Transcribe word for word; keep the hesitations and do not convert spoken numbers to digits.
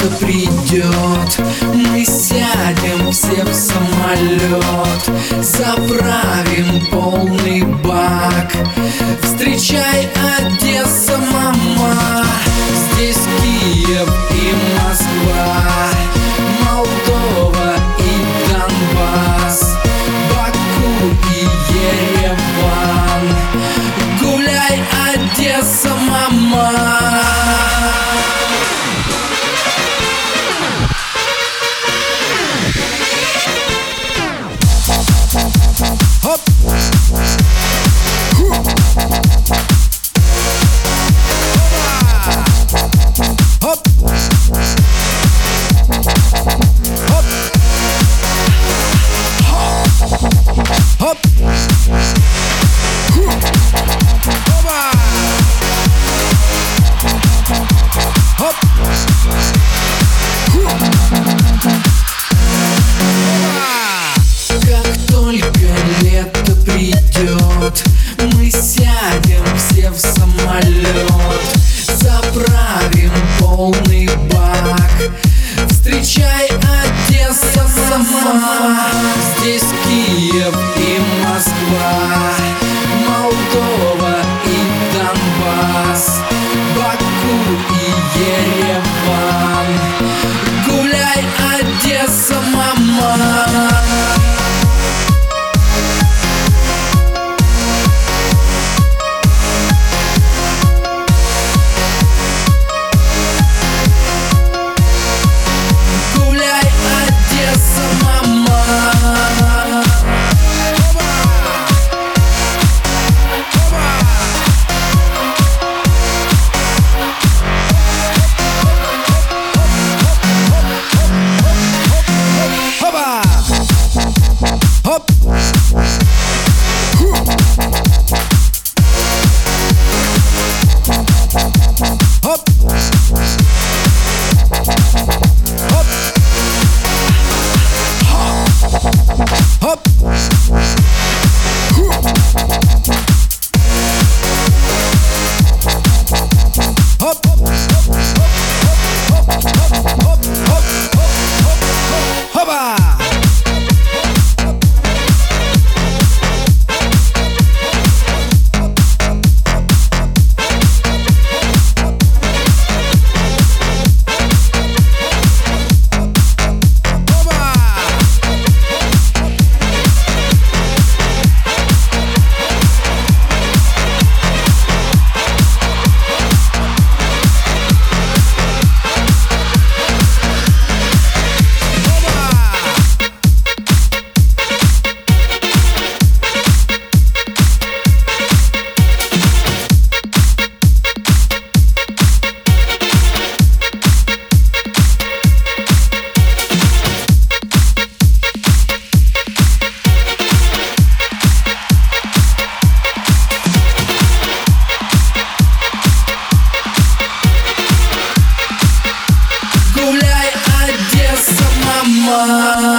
лето придет, мы сядем все в самолет, заправим полный бак. Встречай, Одесса, мама, здесь Киев и Москва, Молдова и Донбасс, Баку и Ереван. Гуляй, Одесса, мама. Хоп! Хоп! Хоп! Хоп! Хоп! Как только лето придет, мы сядем все в самолет, заправим полный бак. Встречай, Одесса, сама, здесь Киев и Москва, Молдова и Донбасс, Баку и Ереван. Гуляй, Одесса, мама. Гуляй, Одесса, мама.